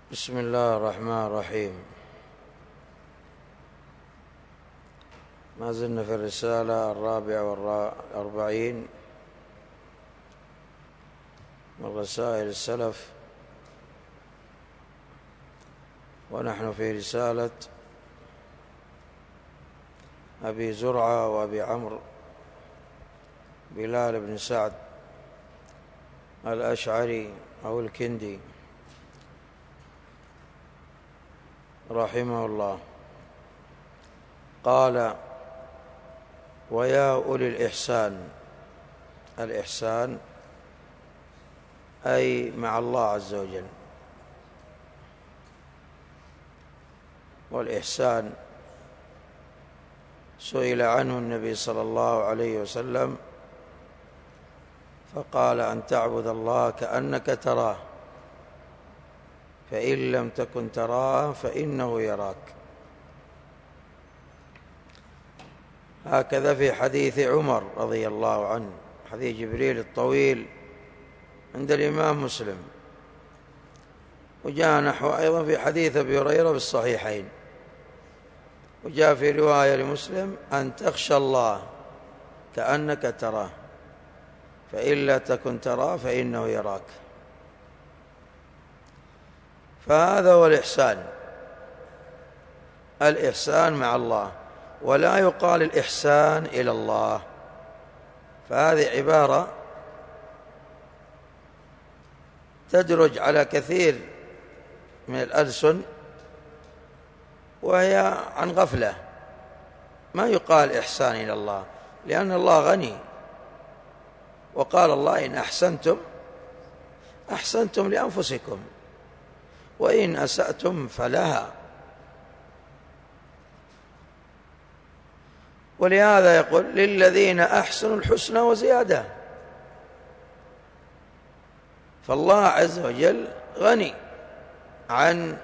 بسم الله الرحمن الرحيم. ما زلنا في الرسالة 44 من رسائل السلف، ونحن في رسالة أبي زرعة وأبي عمرو بلال بن سعد الأشعري أو الكندي رحمه الله. قال: ويا أولي الإحسان. الإحسان أي مع الله عز وجل، والإحسان سئل عنه النبي صلى الله عليه وسلم فقال: أن تعبد الله كأنك تراه، فإن لم تكن تراه فإنه يراك. هكذا في حديث عمر رضي الله عنه، حديث جبريل الطويل عند الإمام مسلم، وجاء نحو أيضا في حديث أبي هريرة بالصحيحين، وجاء في رواية لمسلم: أن تخشى الله كأنك تراه، فإن لا تكن تراه فإنه يراك. فهذا هو الإحسان، الإحسان مع الله، ولا يقال الإحسان إلى الله، فهذه عبارة تدرج على كثير من الألسن وهي عن غفلة. ما يقال إحسان إلى الله، لأن الله غني، وقال الله: إن أحسنتم لأنفسكم وإن أسأتم فلها. ولهذا يقول: للذين أحسنوا الحسنى وزيادة. فالله عز وجل غني عن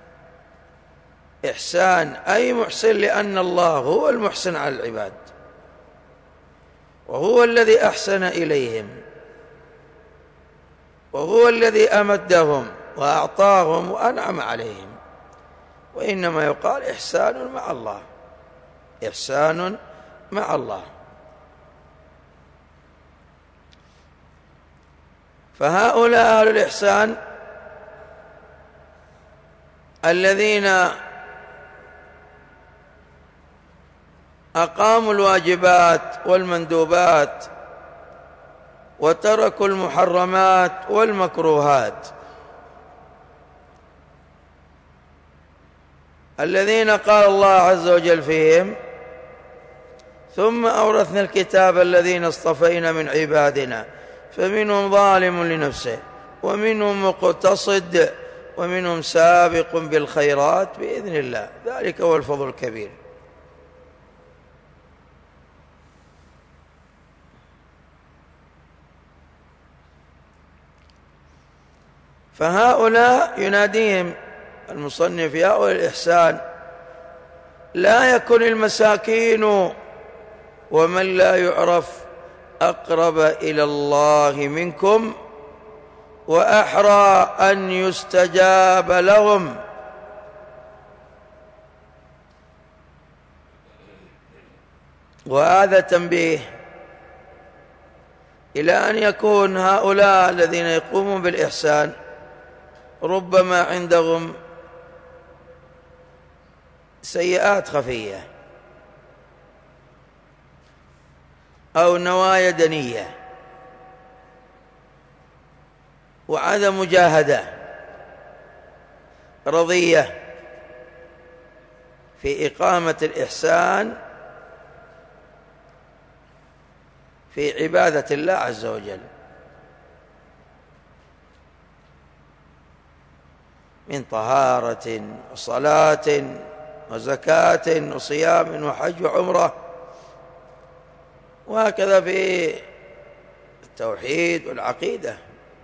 إحسان أي محسن، لأن الله هو المحسن على العباد، وهو الذي أحسن إليهم، وهو الذي أمدهم وأعطاهم وأنعم عليهم. وإنما يقال إحسان مع الله، إحسان مع الله. فهؤلاء أهل الإحسان الذين أقاموا الواجبات والمندوبات وتركوا المحرمات والمكروهات، الذين قال الله عز وجل فيهم: ثم أورثنا الكتاب الذين اصطفينا من عبادنا فمنهم ظالم لنفسه ومنهم مقتصد ومنهم سابق بالخيرات بإذن الله، ذلك هو الفضل الكبير. فهؤلاء يناديهم المصنف: يا أولي الإحسان، لا يكن المساكين ومن لا يعرف أقرب إلى الله منكم وأحرى أن يستجاب لهم. وهذا تنبيه إلى أن يكون هؤلاء الذين يقومون بالإحسان ربما عندهم سيئات خفية أو نوايا دنية وعدم مجاهدة رضية في إقامة الإحسان في عبادة الله عز وجل، من طهارة وصلاة وزكاة وصيام وحج وعمرة، وهكذا في التوحيد والعقيدة،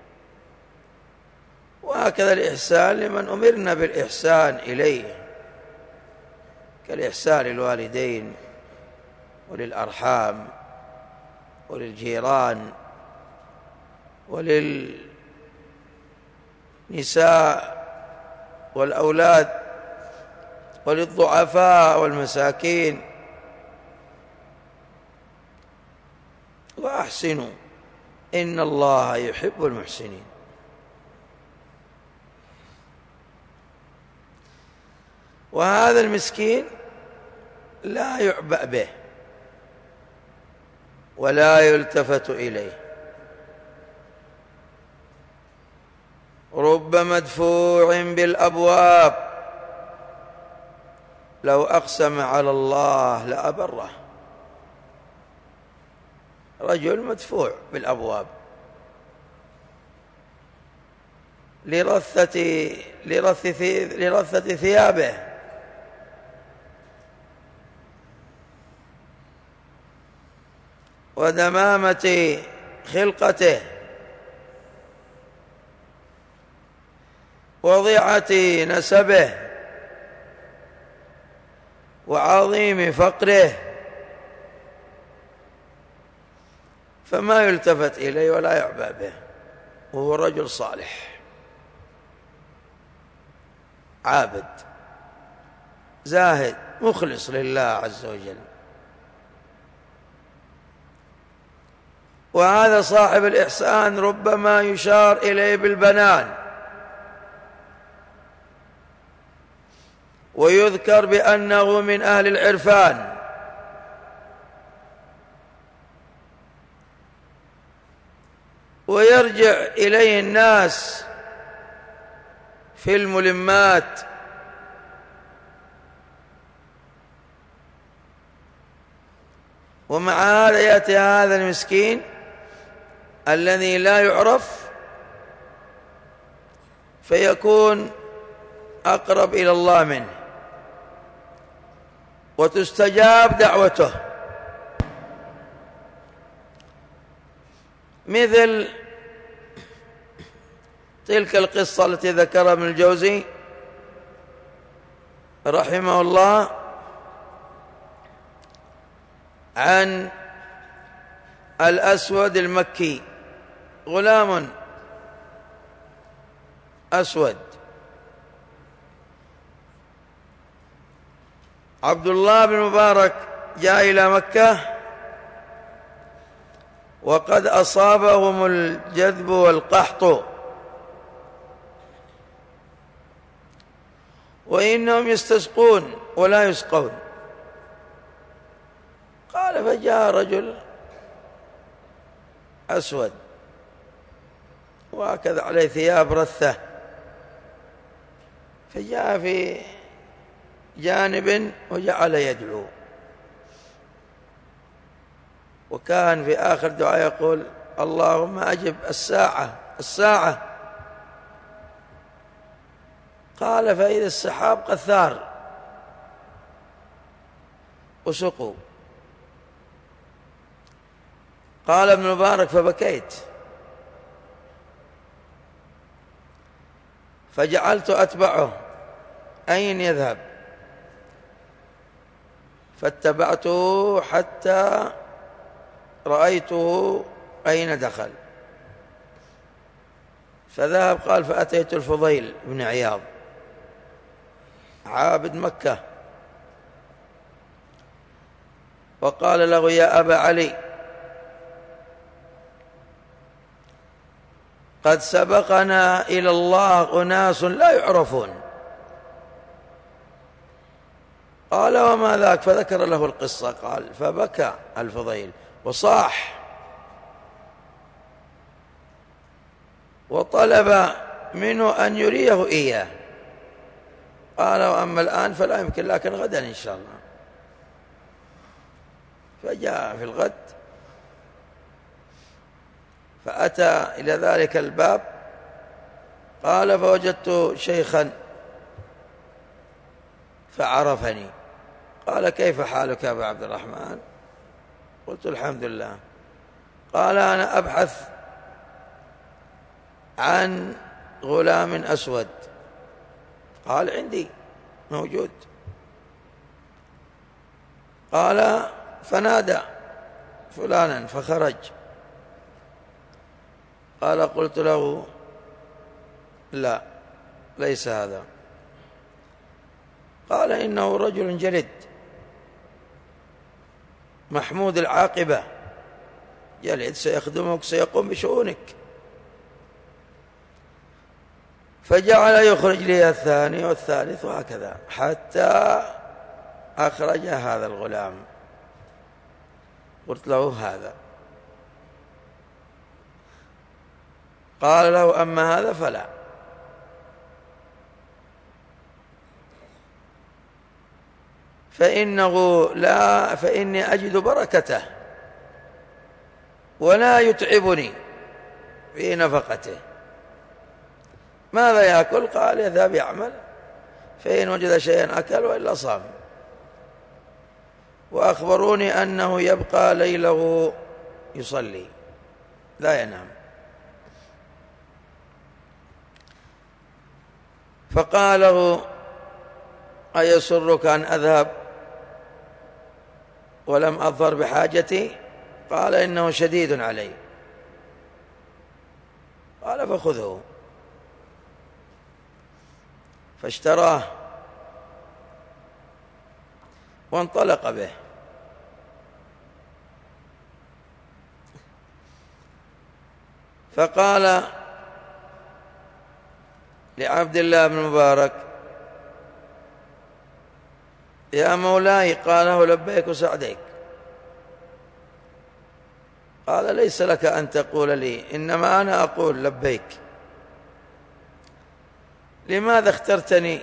وهكذا الإحسان لمن أمرنا بالإحسان إليه، كالإحسان للوالدين وللأرحام وللجيران وللنساء والأولاد وللضعفاء والمساكين. وأحسنوا إن الله يحب المحسنين. وهذا المسكين لا يعبأ به ولا يلتفت إليه، رب مدفوع بالأبواب لو أقسم على الله لأبره. رجل مدفوع بالأبواب لرثة ثيابه، ودمامة خلقته، وضيعة نسبه، وعظيم فقره، فما يلتفت إليه ولا يعبأ به، وهو رجل صالح عابد زاهد مخلص لله عز وجل. وهذا صاحب الإحسان ربما يشار إليه بالبنان، ويذكر بأنه من أهل العرفان، ويرجع إليه الناس في الملمات، ومع هذا يأتي هذا المسكين الذي لا يعرف فيكون أقرب إلى الله منه، وتستجاب دعوته. مثل تلك القصة التي ذكرها ابن الجوزي رحمه الله عن الأسود المكي، غلام أسود عبد الله بن مبارك جاء إلى مكة وقد أصابهم الجذب والقحط، وإنهم يستسقون ولا يسقون. قال فجاء رجل أسود وهكذا عليه ثياب رثة، فجاء في جانب وجعل يدعو، وكان في آخر دعاء يقول اللهم أجب الساعة. قال فإذا السحاب قد ثار وسقوا. قال ابن مبارك فبكيت، فجعلت أتبعه أين يذهب، فاتبعته حتى رأيته أين دخل، فذهب. قال فأتيت الفضيل بن عياض عابد مكة، وقال له يا أبا علي قد سبقنا إلى الله أناس لا يعرفون. قال وما ذاك؟ فذكر له القصة. قال فبكى الفضيل وصاح وطلب منه أن يريه إياه. قال وأما الآن فلا يمكن، لكن غدا إن شاء الله. فجاء في الغد فأتى إلى ذلك الباب. قال فوجدت شيخا فعرفني. قال كيف حالك يا أبا عبد الرحمن؟ قلت الحمد لله. قال أنا أبحث عن غلام أسود. قال عندي موجود. قال فنادى فلانا فخرج. قال قلت له لا ليس هذا. قال إنه رجل جلد محمود العاقبة، جلد سيخدمك سيقوم بشؤونك. فجعل يخرج لي الثاني والثالث وهكذا حتى أخرج هذا الغلام. قلت له هذا، قال له أما هذا فلا. فإني أجد بركته ولا يتعبني في نفقته. ماذا يأكل؟ قال يذهب يعمل، فإن وجد شيئا أكل وإلا صام. وأخبروني أنه يبقى ليله يصلي لا ينام. فقال له أيسرك أن أذهب ولم أظفر بحاجتي؟ قال إنه شديد علي. قال فخذه. فاشتراه وانطلق به. فقال لعبد الله بن مبارك يا مولاي. قاله لبيك وسعديك. قال ليس لك أن تقول لي، إنما أنا أقول لبيك. لماذا اخترتني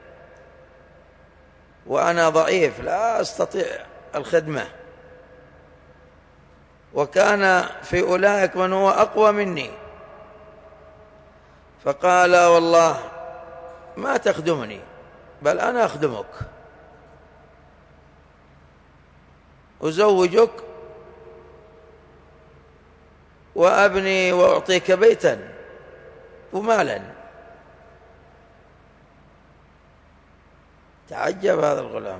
وأنا ضعيف لا أستطيع الخدمة، وكان في أولئك من هو أقوى مني؟ فقال والله ما تخدمني بل أنا أخدمك، أزوجك وأبني وأعطيك بيتا ومالا. تعجب هذا الغلام،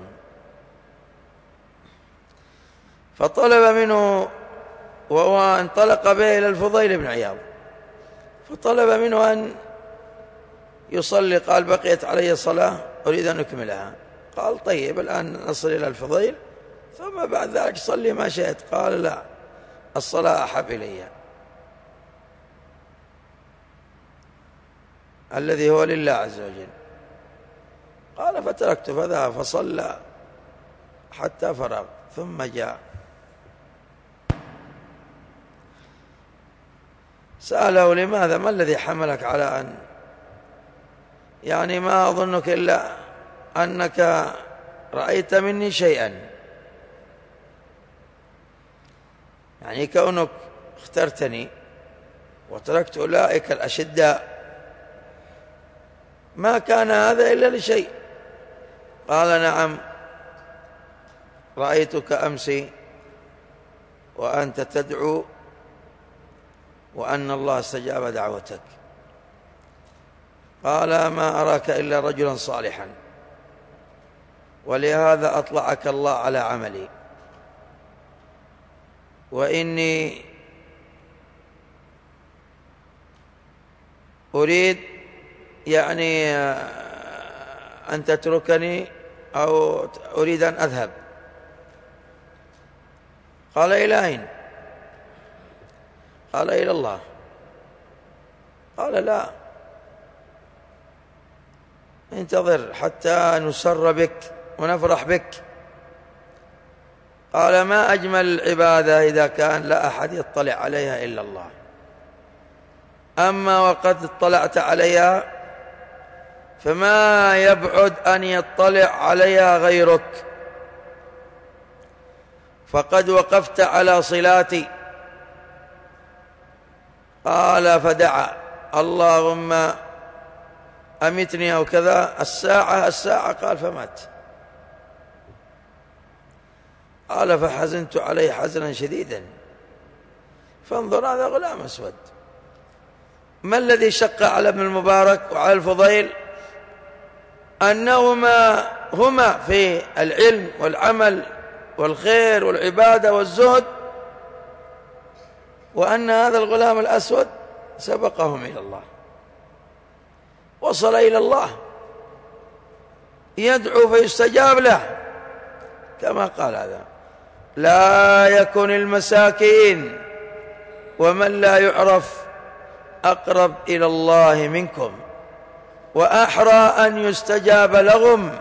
فطلب منه، وهو انطلق به إلى الفضيل بن عياض، فطلب منه أن يصلي. قال بقيت علي صلاة أريد أن أكملها. قال طيب الآن نصل إلى الفضيل ثم بعد ذلك صلي ما شئت. قال لا، الصلاة أحب إلي، الذي هو لله عز وجل. قال فتركت فذهب فصلى حتى فرغ ثم جاء سأله لماذا، ما الذي حملك على أن ما أظنك إلا أنك رأيت مني شيئا، كونك اخترتني وتركت أولئك الأشداء ما كان هذا إلا لشيء. قال نعم، رأيتك أمس وأنت تدعو وأن الله استجاب دعوتك. قال ما أراك إلا رجلا صالحا، ولهذا أطلعك الله على عملي، وإني أريد أن تتركني أو أريد أن أذهب. قال إلى أين؟ قال إلى الله. قال لا، انتظر حتى نسر بك ونفرح بك. قال ما أجمل العبادة إذا كان لا أحد يطلع عليها إلا الله، أما وقد اطلعت عليها فما يبعد أن يطلع عليها غيرك، فقد وقفت على صلاتي. قال فدعا اللهم أمتني أو كذا الساعة. قال فمات. قال فحزنت عليه حزنا شديدا. فانظر هذا غلام أسود، ما الذي شق على ابن المبارك وعلى الفضيل؟ أنهما هما في العلم والعمل والخير والعبادة والزهد، وأن هذا الغلام الأسود سبقهم إلى الله، وصل إلى الله. يدعو فيستجاب له، كما قال هذا: لا يكن المساكين ومن لا يعرف أقرب إلى الله منكم، وأحرى أن يستجاب لهم،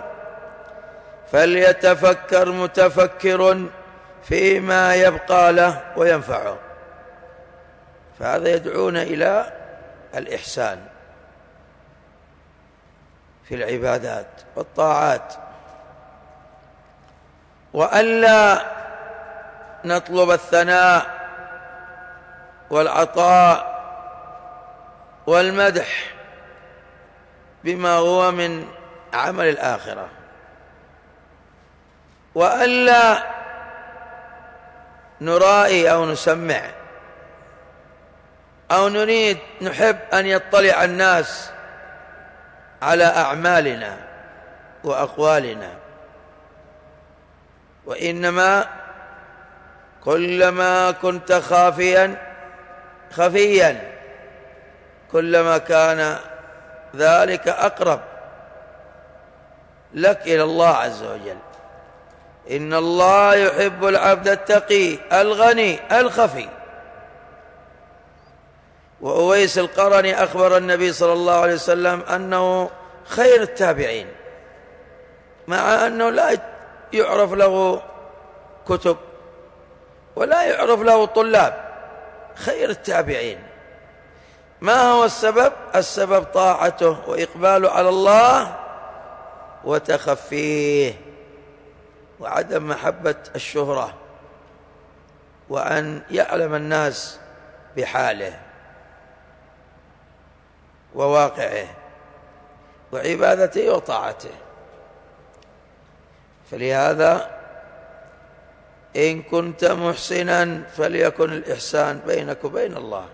فليتفكر متفكر فيما يبقى له وينفعه. فهذا يدعونا إلى الإحسان في العبادات والطاعات، وألا نطلب الثناء والعطاء والمدح بما هو من عمل الآخرة، وألا نرائي أو نسمع أو نحب أن يطلع الناس على أعمالنا وأقوالنا، وإنما كلما كنت خفيا كلما كان ذلك أقرب لك إلى الله عز وجل. إن الله يحب العبد التقي الغني الخفي. وأويس القرني أخبر النبي صلى الله عليه وسلم أنه خير التابعين، مع أنه لا يعرف له كتب ولا يعرف له طلاب، خير التابعين. ما هو السبب؟ السبب طاعته وإقباله على الله وتخفيه، وعدم محبة الشهرة، وأن يعلم الناس بحاله وواقعه وعبادته وطاعته. فلهذا إن كنت محسنا فليكن الإحسان بينك وبين الله.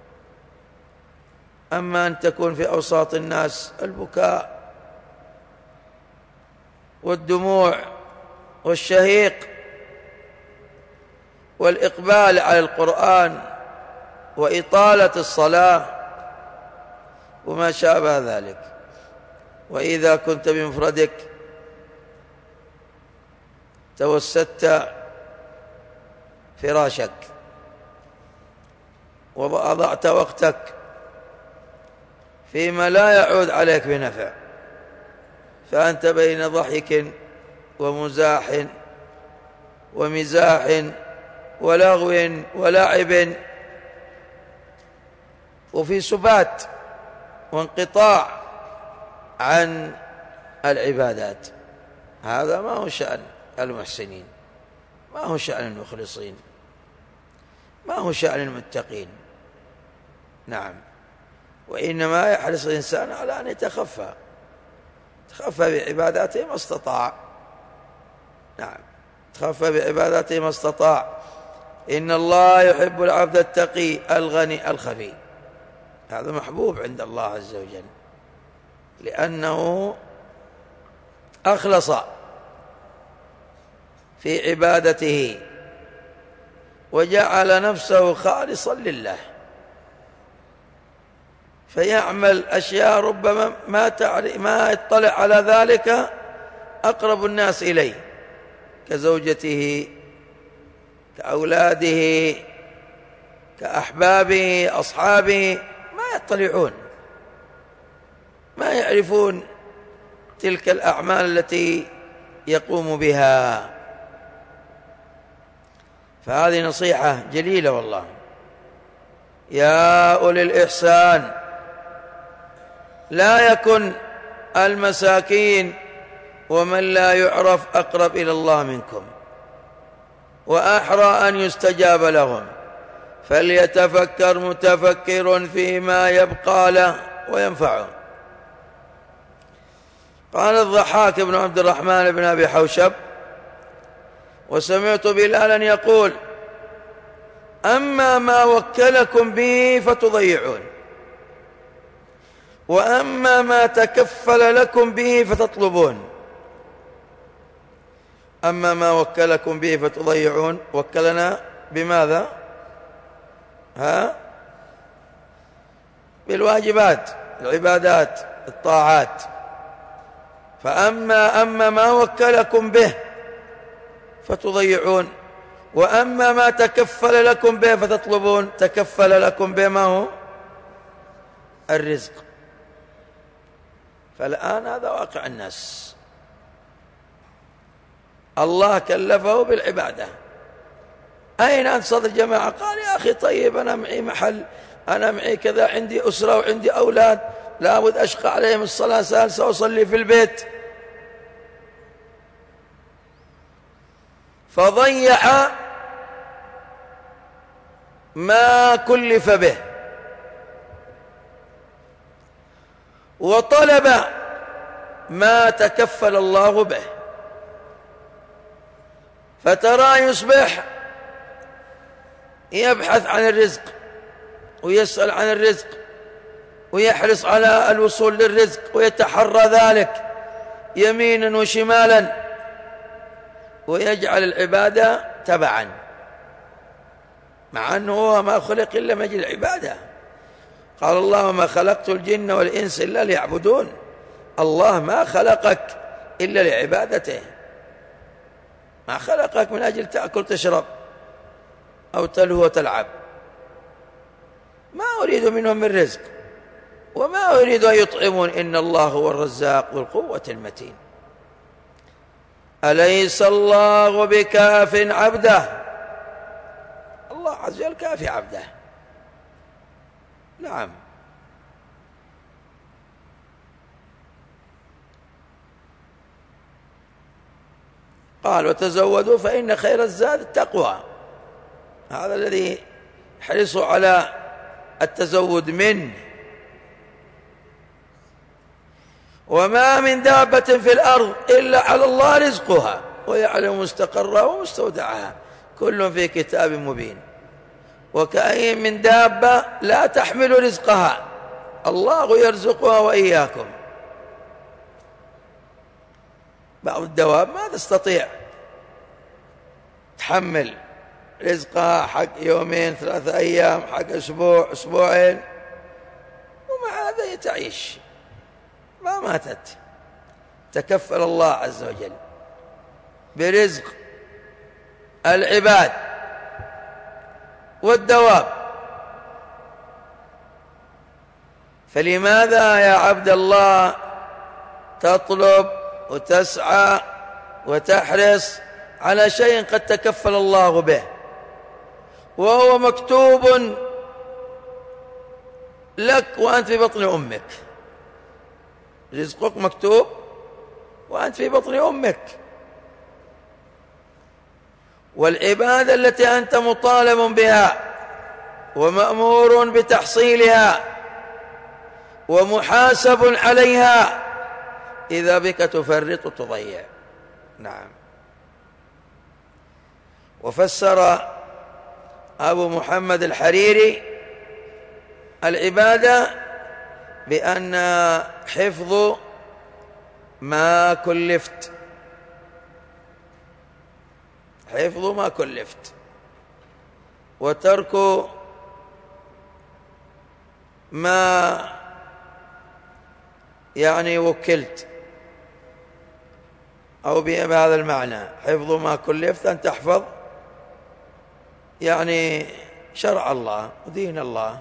أما أن تكون في أوساط الناس البكاء والدموع والشهيق والإقبال على القرآن وإطالة الصلاة وما شابه ذلك، وإذا كنت بمفردك توسدت فراشك وأضعت وقتك فيما لا يعود عليك بنفع، فأنت بين ضحك ومزاح ومزاح ولغو ولعب، وفي سبات وانقطاع عن العبادات. هذا ما هو شأن المحسنين، ما هو شأن المخلصين، ما هو شأن المتقين. نعم، وإنما يحرص الإنسان على أن يتخفى بعباداته ما استطاع. نعم، تخفى بعباداته ما استطاع. إن الله يحب العبد التقي الغني الخفي. هذا محبوب عند الله عز وجل، لأنه أخلص في عبادته وجعل نفسه خالصا لله، فيعمل أشياء ربما ما يطلع على ذلك أقرب الناس إليه، كزوجته، كأولاده، كأحبابه، أصحابه، ما يطلعون، ما يعرفون تلك الأعمال التي يقوم بها. فهذه نصيحة جليلة والله. يا أولي الإحسان، لا يكن المساكين ومن لا يعرف أقرب إلى الله منكم، وأحرى أن يستجاب لهم، فليتفكر متفكر فيما يبقى له وينفعه. قال الضحاك بن عبد الرحمن بن أبي حوشب: وسمعت بلالا يقول: أما ما وكلكم به فتضيعون، وأما ما تكفل لكم به فتطلبون. أما ما وكلكم به فتضيعون، وكلنا بماذا؟ بالواجبات، العبادات، الطاعات. فأما ما وكلكم به فتضيعون، وأما ما تكفل لكم به فتطلبون. تكفل لكم به ما هو؟ الرزق. فالآن هذا واقع الناس، الله كلفه بالعبادة. أين أنت صدر جماعة؟ قال يا أخي طيب أنا معي محل، أنا معي كذا، عندي أسرة وعندي أولاد، لابد أشقى عليهم الصلاة سالسة وأصلي في البيت. فضيع ما كلف به، وطلب ما تكفل الله به. فترى يصبح يبحث عن الرزق ويسأل عن الرزق ويحرص على الوصول للرزق ويتحرى ذلك يمينا وشمالا، ويجعل العبادة تبعا، مع أنه هو ما خلق إلا من أجل العبادة. قال الله وما خلقت الجن والإنس إلا ليعبدون. الله ما خلقك إلا لعبادته، ما خلقك من أجل تأكل تشرب أو تلهو وتلعب. ما أريد منهم من رزق وما أريد أن يطعمون، إن الله هو الرزاق ذو القوة المتين. أليس الله بكاف عبده؟ الله عز وجل كافي عبده، نعم. قال وتزودوا فإن خير الزاد التقوى. هذا الذي حرصوا على التزود منه. وما من دابة في الأرض إلا على الله رزقها ويعلم مستقرها ومستودعها كل في كتاب مبين. وكأين من دابة لا تحمل رزقها، الله يرزقها وإياكم. بعض الدواب ما تستطيع تحمل رزقها حق يومين 3 أيام، حق أسبوع أسبوعين، ومع هذا تعيش ما ماتت. تكفل الله عز وجل برزق العباد والدواب. فلماذا يا عبد الله تطلب وتسعى وتحرص على شيء قد تكفل الله به وهو مكتوب لك وأنت في بطن أمك؟ رزقك مكتوب وأنت في بطن أمك. والعبادة التي أنت مطالب بها ومأمور بتحصيلها ومحاسب عليها، إذا بك تفرط وتضيع. نعم. وفسر أبو محمد الحريري العبادة بأن حفظ ما كلفت، حفظ ما كلفت، وترك ما يعني وكلت، أو بهذا المعنى حفظ ما كلفت أن تحفظ يعني شرع الله ودين الله.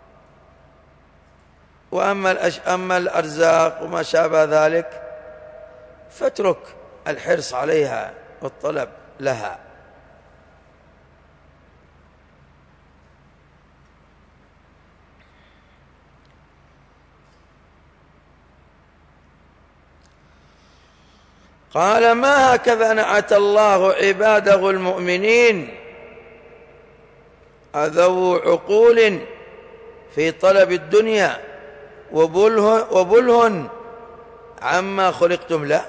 وأما الأرزاق وما شابه ذلك فاترك الحرص عليها والطلب لها. قال ما هكذا نعت الله عباده المؤمنين أذو عقول في طلب الدنيا وبله عما خلقتم له.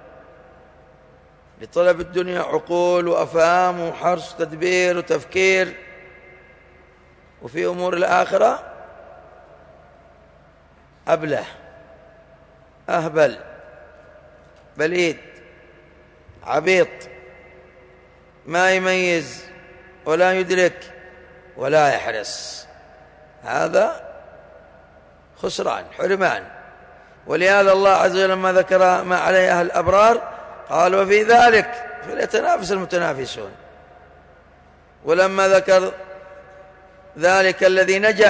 لطلب الدنيا عقول وأفهام وحرص وتدبير وتفكير، وفي أمور الآخرة أبله أهبل بليد عبيط، ما يميز ولا يدرك ولا يحرص. هذا خسران حرمان. ولهذا الله عز وجل لما ذكر ما عليه أهل الأبرار قال وفي ذلك فليتنافس المتنافسون، ولما ذكر ذلك الذي نجا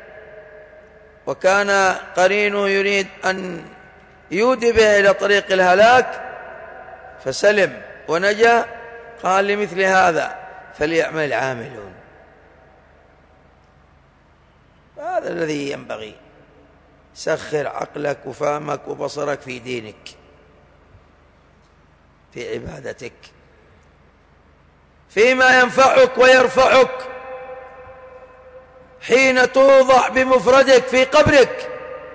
وكان قرينه يريد أن يودي به إلى طريق الهلاك فسلم ونجا، قال لمثل هذا فليعمل العاملون. هذا الذي ينبغي، سخر عقلك وفهمك وبصرك في دينك، في عبادتك، فيما ينفعك ويرفعك حين توضع بمفردك في قبرك،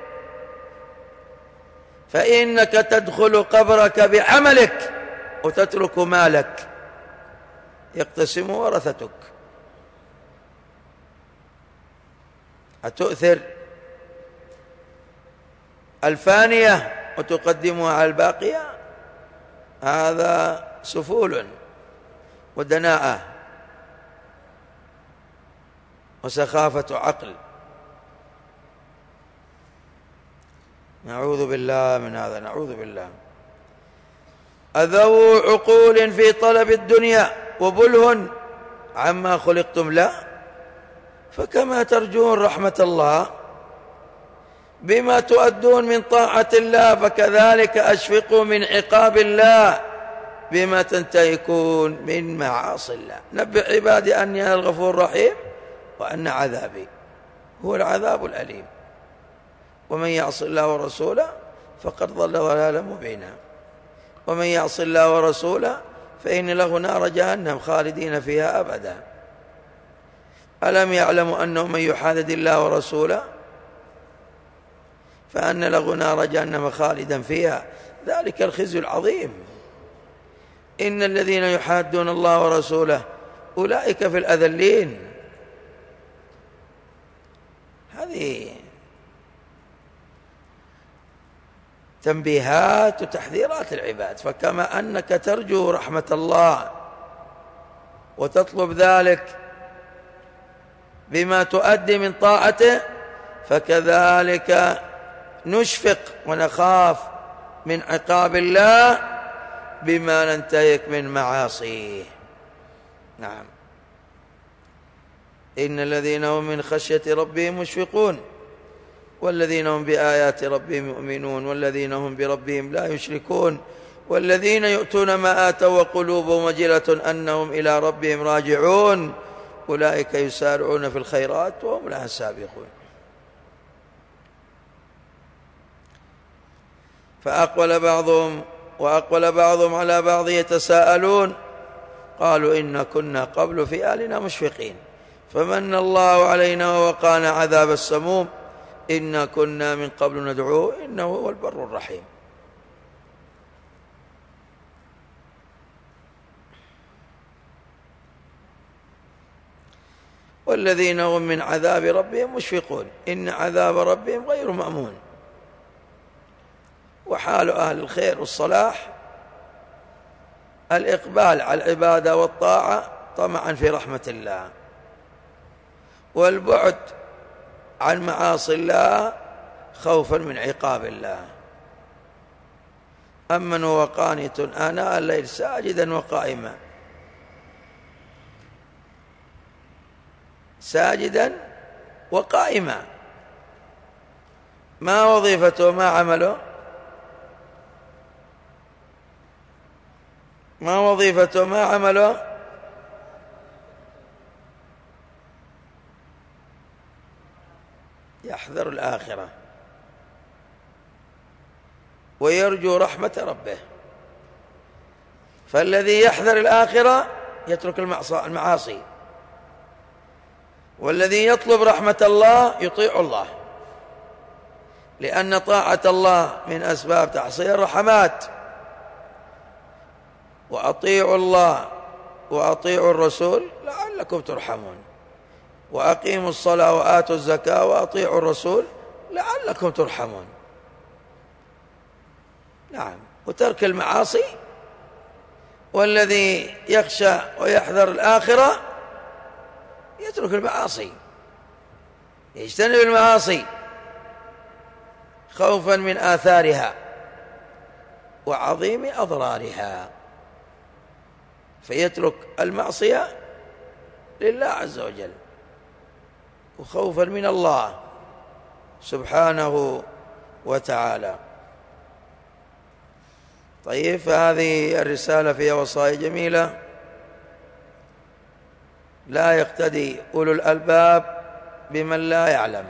فإنك تدخل قبرك بعملك وتترك مالك يقتسم ورثتك. أتؤثر الفانية وتقدمها على الباقية؟ هذا سفول ودناءة وسخافة عقل. نعوذ بالله من هذا، نعوذ بالله. أذو عقول في طلب الدنيا وبله عما خلقتم له، فكما ترجون رحمة الله بما تؤدون من طاعة الله، فكذلك أشفقوا من عقاب الله بما تنتهكون من معاصي الله. نبئ عبادي أني أنا الغفور الرحيم وأن عذابي هو العذاب الأليم. ومن يعص الله ورسوله فقد ضل ضلالا مبينا، ومن يعص الله ورسوله فإن له نار جهنم خالدين فيها أبدا. ألم يعلموا أنه من يحادد الله ورسوله فأن له نار جهنم خالدا فيها، ذلك الخزي العظيم. إن الذين يحادون الله ورسوله أولئك في الأذلين. هذه تنبيهات وتحذيرات العباد. فكما أنك ترجو رحمة الله وتطلب ذلك بما تؤدي من طاعته، فكذلك نشفق ونخاف من عقاب الله بما ننتهك من معاصيه. نعم. إن الذين هم من خشية ربهم مشفقون والذين هم بآيات ربهم يؤمنون والذين هم بربهم لا يشركون والذين يؤتون ما آتوا وقلوبهم وجلة أنهم إلى ربهم راجعون أولئك يسارعون في الخيرات وهم لها سابقون. وأقبل بعضهم على بعض يتساءلون قالوا إنا كنا قبل في أهلنا مشفقين فمن الله علينا ووقانا عذاب السموم إنا كنا من قبل ندعوه إنه هو البر الرحيم. والذين هم من عذاب ربهم مشفقون إن عذاب ربهم غير مأمون. وحال أهل الخير والصلاح الإقبال على العبادة والطاعة طمعا في رحمة الله، والبعد عن معاصي الله خوفا من عقاب الله. أمن هو قانت آناء الليل ساجدا وقائما، ساجدا وقائما، ما وظيفته ما عمله؟ ما وظيفته ما عمله؟ يحذر الآخرة ويرجو رحمة ربه. فالذي يحذر الآخرة يترك المعاصي، والذي يطلب رحمة الله يطيع الله، لأن طاعة الله من أسباب تحصيل الرحمات. وأطيعوا الله وأطيعوا الرسول لعلكم ترحمون، وأقيموا الصلاة وآتوا الزكاة وأطيعوا الرسول لعلكم ترحمون. نعم. وترك المعاصي، والذي يخشى ويحذر الآخرة يترك المعاصي، يجتنب المعاصي خوفا من آثارها وعظيم أضرارها، فيترك المعصية لله عز وجل وخوفا من الله سبحانه وتعالى. طيب، فهذه الرسالة فيها وصايا جميلة لا يقتدي أولو الألباب بمن لا يعلم،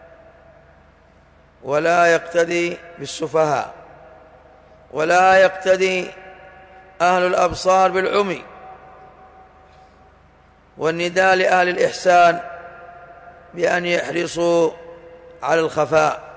ولا يقتدي بالسفهاء، ولا يقتدي أهل الأبصار بالعمي، والنداء لأهل الإحسان بأن يحرصوا على الخفاء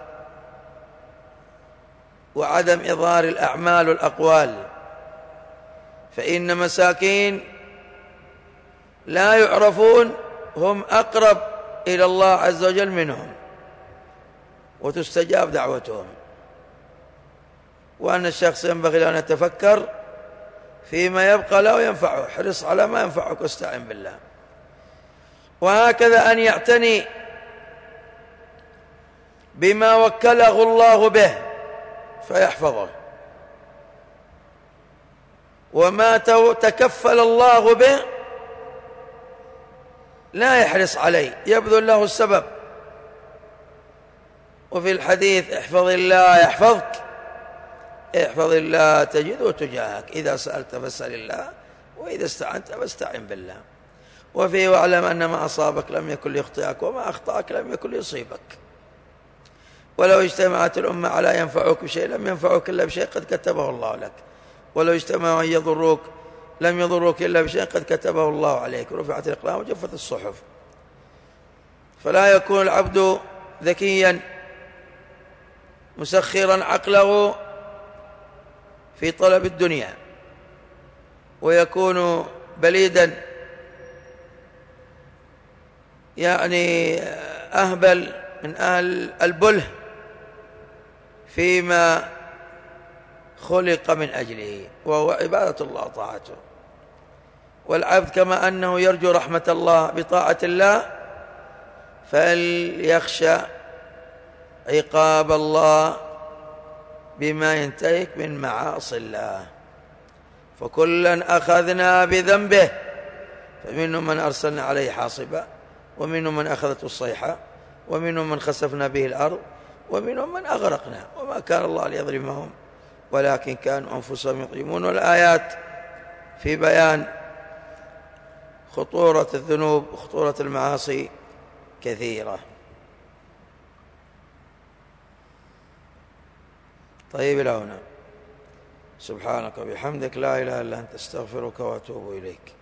وعدم إظهار الأعمال والأقوال، فإن مساكين لا يعرفون هم أقرب إلى الله عز وجل منهم وتستجاب دعوتهم. وأن الشخص ينبغي أن يتفكر فيما يبقى له ينفعه، احرص على ما ينفعك واستعن بالله. وهكذا أن يعتني بما وكله الله به فيحفظه، وما تكفل الله به لا يحرص عليه، يبذل له السبب. وفي الحديث: احفظ الله يحفظك، احفظ الله تجده تجاهك، إذا سألت فاسأل الله، وإذا استعنت فاستعن بالله. وفيه: واعلم أن ما أصابك لم يكن ليخطئك، وما أخطأك لم يكن ليصيبك. ولو اجتمعت الأمة على ينفعوك بشيء لم ينفعوك إلا بشيء قد كتبه الله لك، ولو اجتمعوا أن يضروك لم يضروك إلا بشيء قد كتبه الله عليك. رفعت الأقلام وجفت الصحف. فلا يكون العبد ذكيا مسخرا عقله في طلب الدنيا، ويكون بليدا يعني أهبل من أهل البله فيما خلق من أجله، وهو عبادة الله طاعته. والعبد كما أنه يرجو رحمة الله بطاعة الله، فليخشى عقاب الله بما ينتهك من معاصي الله. فكلا أخذنا بذنبه، فمنهم من أرسلنا عليه حاصبا، ومنهم من أخذته الصيحة، ومنهم من خسفنا به الأرض، ومنهم من أغرقنا، وما كان الله ليظلمهم ولكن كانوا أنفسهم يظلمون. والآيات في بيان خطورة الذنوب وخطورة المعاصي كثيرة. طيب، إلى هنا. سبحانك وبحمدك، لا إله إلا أنت، استغفرك وأتوب إليك.